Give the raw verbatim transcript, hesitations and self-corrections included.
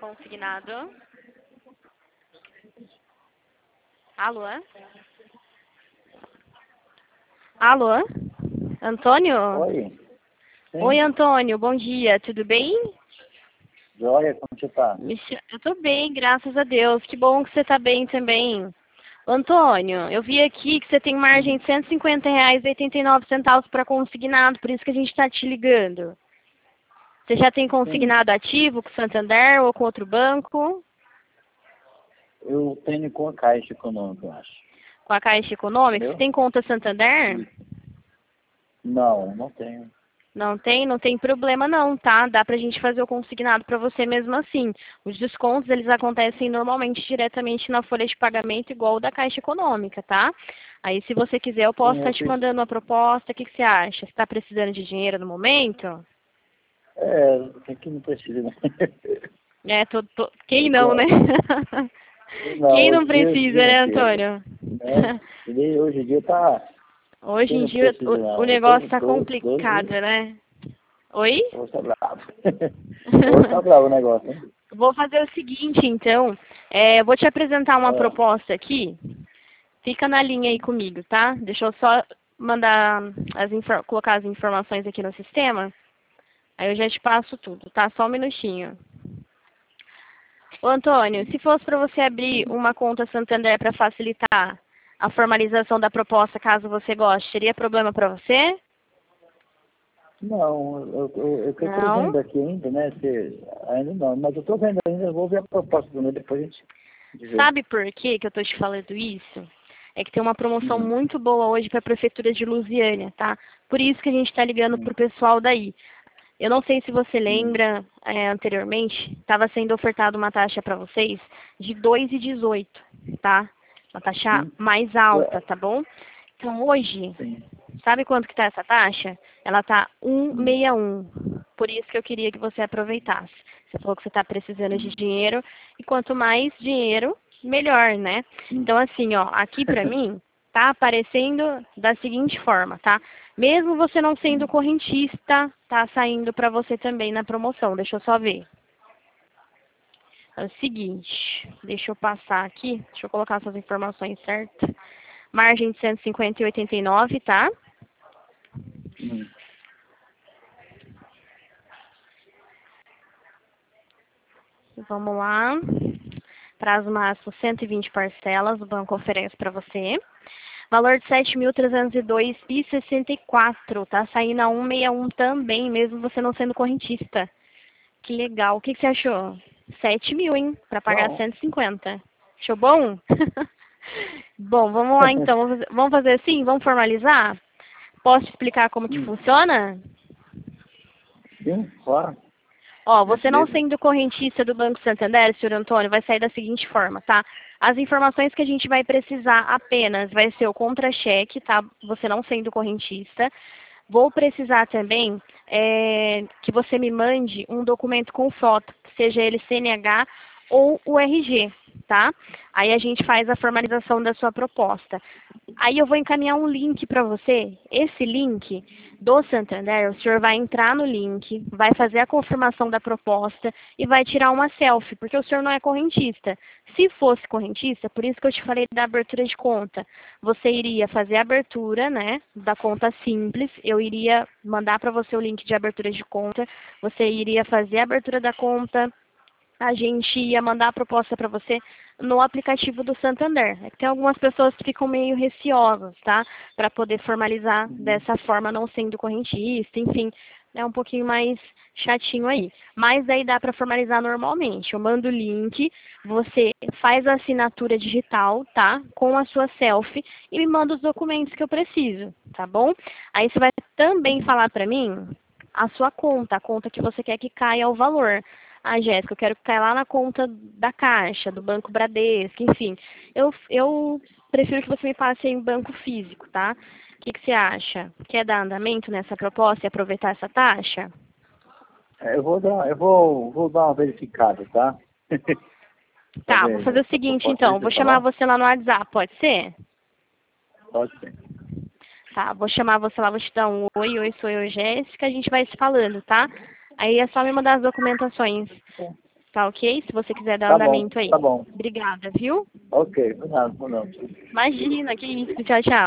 consignado. Alô? Alô? Antônio? Oi. Sim. Oi, Antônio, bom dia, tudo bem? Joia, como você tá? Me cha- Eu tô bem, graças a Deus. Que bom que você tá bem também. Antônio, eu vi aqui que você tem margem de cento e cinquenta reais e oitenta e nove centavos para consignado, por isso que a gente está te ligando. Você já tem Sim. consignado ativo com o Santander ou com outro banco? Eu tenho com a Caixa Econômica, eu acho. Com a Caixa Econômica? Você Entendeu? tem conta Santander? Não, não tenho. Não tem? Não tem problema não, tá? Dá pra gente fazer o consignado para você mesmo assim. Os descontos, eles acontecem normalmente diretamente na folha de pagamento, igual o da Caixa Econômica, tá? Aí, se você quiser, eu posso Sim, estar eu te fiz. mandando uma proposta. O que, que você acha? Você está precisando de dinheiro no momento? É, tem que não precisa, né? É, tô, tô... Quem não, né? Igual. Não, Quem não hoje em dia, precisa, dia, né, minha filha, Antônio? né? E hoje em dia tá. Hoje Quem em não dia precisa, o, o não. Eu negócio tô, está tô, tô, complicado, né? Oi? hoje tá bravo. Hoje tá bravo o negócio, hein? Vou fazer o seguinte, então. É, eu vou te apresentar uma Ah, proposta aqui. Fica na linha aí comigo, tá? Deixa eu só mandar as infor- colocar as informações aqui no sistema. Aí eu já te passo tudo, tá? Só um minutinho. Ô, Antônio, se fosse para você abrir uma conta Santander para facilitar a formalização da proposta, caso você goste, seria problema para você? não, eu, eu, eu, eu tô Não? vendo aqui ainda, né? Se, ainda não, mas eu tô vendo ainda, eu vou ver a proposta primeiro, depois a gente vê. Sabe por que que eu tô te falando isso? É que tem uma promoção Hum, muito boa hoje para a Prefeitura de Lusiânia, tá? Por isso que a gente está ligando hum, pro pessoal daí. Eu não sei se você hum, lembra, é, anteriormente, estava sendo ofertada uma taxa para vocês de dois e dezoito, tá? Uma taxa sim. mais alta, tá bom? Então, hoje, Sim. sabe quanto que está essa taxa? Ela está Hum, cento e sessenta e um. Por isso que eu queria que você aproveitasse. Você falou que você está precisando de hum, dinheiro, e quanto mais dinheiro, melhor, né? hum. Então, assim, ó, aqui para mim, tá aparecendo da seguinte forma, tá? Mesmo você não sendo Hum. correntista, tá saindo para você também na promoção. Deixa eu só ver. É o seguinte, deixa eu passar aqui, deixa eu colocar essas informações certas. Margem de cento e cinquenta e oitenta e nove, tá? Hum. Vamos lá. Prazo máximo cento e vinte parcelas, o banco oferece para você. Valor de sete mil trezentos e dois e sessenta e quatro, tá saindo a cento e sessenta e um também, mesmo você não sendo correntista. Que legal. O que, que você achou? sete mil, hein? Para pagar Bom. cento e cinquenta. Achou bom? Bom, vamos lá então. Vamos fazer vamos fazer assim? Vamos formalizar? Posso te explicar como que Hum. funciona? Sim, claro. Ó, você não Gentileza. sendo correntista do Banco Santander, senhor Antônio, vai sair da seguinte forma, tá? As informações que a gente vai precisar apenas vai ser o contra-cheque, tá? Você não sendo correntista. Vou precisar também é, que você me mande um documento com foto, seja ele C N H ou o R G, tá? Aí a gente faz a formalização da sua proposta. Aí eu vou encaminhar um link para você. Esse link do Santander, o senhor vai entrar no link, vai fazer a confirmação da proposta e vai tirar uma selfie, porque o senhor não é correntista. Se fosse correntista, por isso que eu te falei da abertura de conta, você iria fazer a abertura, né, da conta simples, eu iria mandar para você o link de abertura de conta, você iria fazer a abertura da conta, a gente ia mandar a proposta para você no aplicativo do Santander. É que tem algumas pessoas que ficam meio receosas, tá? Para poder formalizar Uhum. dessa forma, não sendo correntista, enfim, é um pouquinho mais chatinho aí. Mas daí dá para formalizar normalmente. Eu mando o link, você faz a assinatura digital, tá? Com a sua selfie e me manda os documentos que eu preciso, tá bom? Aí você vai também Uhum. falar para mim a sua conta, a conta que você quer que caia o valor. Ah, Jéssica, eu quero que caia lá na conta da Caixa, do Banco Bradesco, enfim. Eu, eu prefiro que você me passe em banco físico, tá? O que, que você acha? Quer dar andamento nessa proposta e aproveitar essa taxa? É, Eu vou dar, eu vou, vou dar uma verificada, tá? Pra Tá, vou ver fazer o essa seguinte proposta aí, então, você vou tá chamar bom? você lá no WhatsApp, pode ser? Pode ser. Tá, vou chamar você lá, vou te dar um oi, oi, sou eu, Jéssica, a gente vai se falando, tá? Aí é só me mandar as documentações Tá ok? Se você quiser dar Tá andamento bom, aí. tá bom. Obrigada, viu? Ok, não, não, não. Imagina, que isso. Tchau, tchau.